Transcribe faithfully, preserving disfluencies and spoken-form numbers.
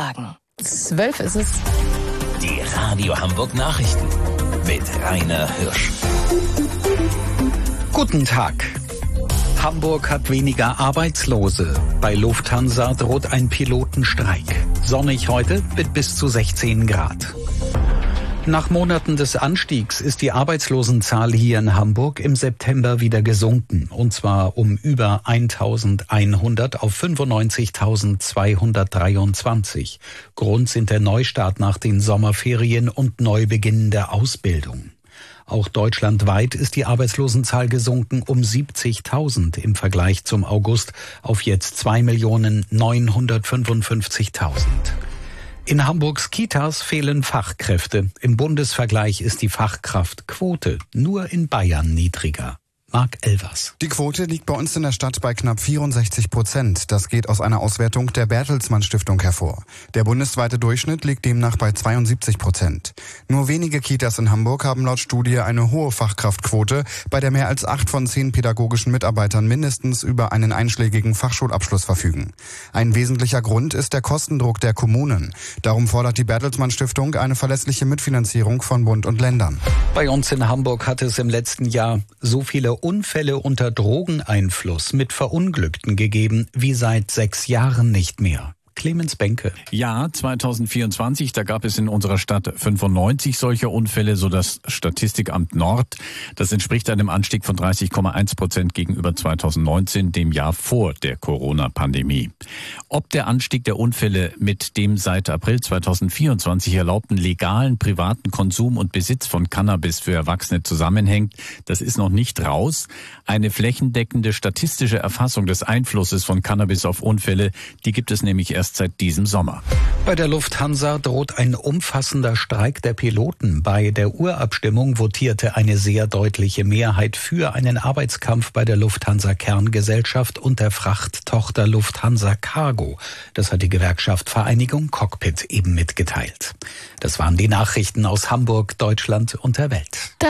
Fragen. Zwölf ist es. Die Radio Hamburg Nachrichten mit Rainer Hirsch. Guten Tag. Hamburg hat weniger Arbeitslose. Bei Lufthansa droht ein Pilotenstreik. Sonnig heute mit bis zu sechzehn Grad. Nach Monaten des Anstiegs ist die Arbeitslosenzahl hier in Hamburg im September wieder gesunken. Und zwar um über eintausendeinhundert auf fünfundneunzigtausendzweihundertdreiundzwanzig. Grund sind der Neustart nach den Sommerferien und Neubeginn der Ausbildung. Auch deutschlandweit ist die Arbeitslosenzahl gesunken um siebzigtausend im Vergleich zum August auf jetzt zwei Millionen neunhundertfünfundfünfzigtausend. In Hamburgs Kitas fehlen Fachkräfte. Im Bundesvergleich ist die Fachkraftquote nur in Bayern niedriger. Marc Elvers. Die Quote liegt bei uns in der Stadt bei knapp vierundsechzig Prozent. Das geht aus einer Auswertung der Bertelsmann Stiftung hervor. Der bundesweite Durchschnitt liegt demnach bei zweiundsiebzig Prozent. Nur wenige Kitas in Hamburg haben laut Studie eine hohe Fachkraftquote, bei der mehr als acht von zehn pädagogischen Mitarbeitern mindestens über einen einschlägigen Fachschulabschluss verfügen. Ein wesentlicher Grund ist der Kostendruck der Kommunen. Darum fordert die Bertelsmann Stiftung eine verlässliche Mitfinanzierung von Bund und Ländern. Bei uns in Hamburg hat es im letzten Jahr so viele Unfälle unter Drogeneinfluss mit Verunglückten gegeben wie seit sechs Jahren nicht mehr. Clemens Benke. Ja, zweitausendvierundzwanzig, da gab es in unserer Stadt fünfundneunzig solcher Unfälle, so das Statistikamt Nord. Das entspricht einem Anstieg von dreißig Komma eins Prozent gegenüber zweitausendneunzehn, dem Jahr vor der Corona-Pandemie. Ob der Anstieg der Unfälle mit dem seit April zweitausendvierundzwanzig erlaubten legalen privaten Konsum und Besitz von Cannabis für Erwachsene zusammenhängt, das ist noch nicht raus. Eine flächendeckende statistische Erfassung des Einflusses von Cannabis auf Unfälle, die gibt es nämlich erst seit diesem Sommer. Bei der Lufthansa droht ein umfassender Streik der Piloten. Bei der Urabstimmung votierte eine sehr deutliche Mehrheit für einen Arbeitskampf bei der Lufthansa Kerngesellschaft und der Frachttochter Lufthansa Cargo. Das hat die Gewerkschaft Vereinigung Cockpit eben mitgeteilt. Das waren die Nachrichten aus Hamburg, Deutschland und der Welt.